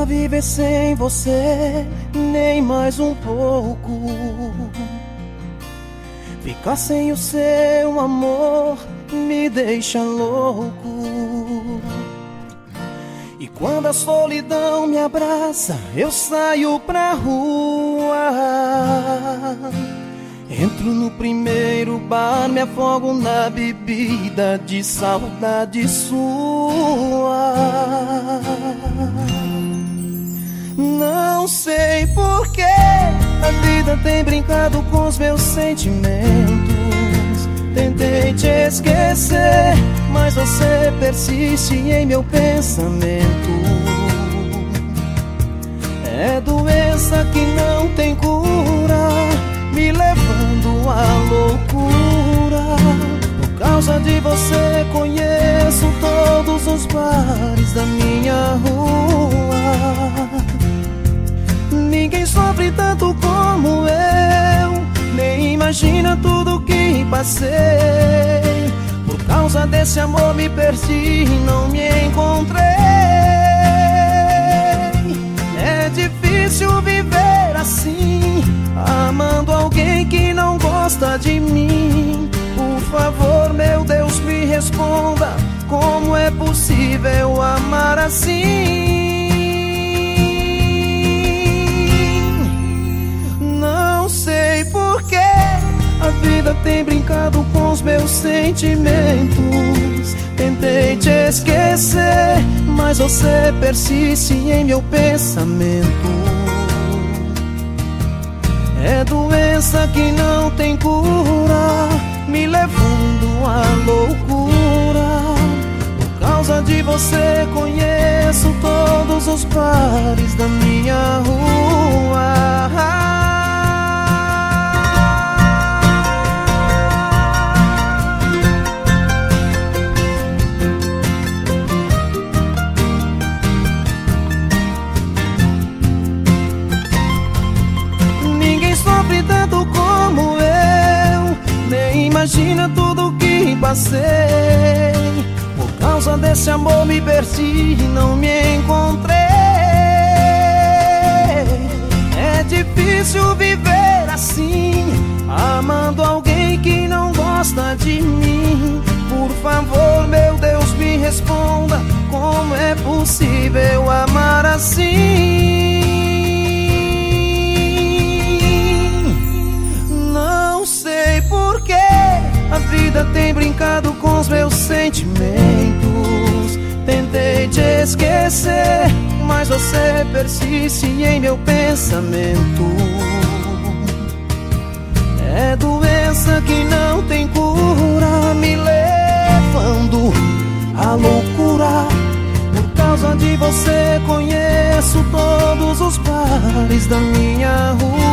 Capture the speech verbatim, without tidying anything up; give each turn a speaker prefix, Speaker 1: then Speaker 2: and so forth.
Speaker 1: viver sem você, nem mais um pouco. Ficar sem o seu amor me deixa louco. E quando a solidão me abraça, eu saio pra rua. Entro no primeiro bar, me afogo na bebida de saudade sua. Não sei porquê a vida tem brincado com os meus sentimentos. Tentei te esquecer, mas você persiste em meu pensamento. É doença que não tem cura, me levando à loucura. Por causa de você conheço todos os bares da minha rua. Ninguém sofre tanto como eu, nem imagina tudo que passei. Por causa desse amor me perdi e não me encontrei. É difícil viver assim, amando alguém que não gosta de mim. Por favor, meu Deus, me responda, como é possível amar assim? Não sei porquê a vida tem brincado com os meus sentimentos. Tentei te esquecer, mas você persiste em meu pensamento. É doença que não tem cura, me levando à loucura. Por causa de você conheço todos os bares da minha rua. Tanto como eu, nem imagina tudo que passei. Por causa desse amor me perdi e não me encontrei. É difícil viver assim, amando alguém que não gosta de mim. Por favor, meu Deus, me responda, como é possível amar assim? Porque a vida tem brincado com os meus sentimentos. Tentei te esquecer, mas você persiste em meu pensamento. É doença que não tem cura, me levando à loucura. Por causa de você conheço todos os bares da minha rua.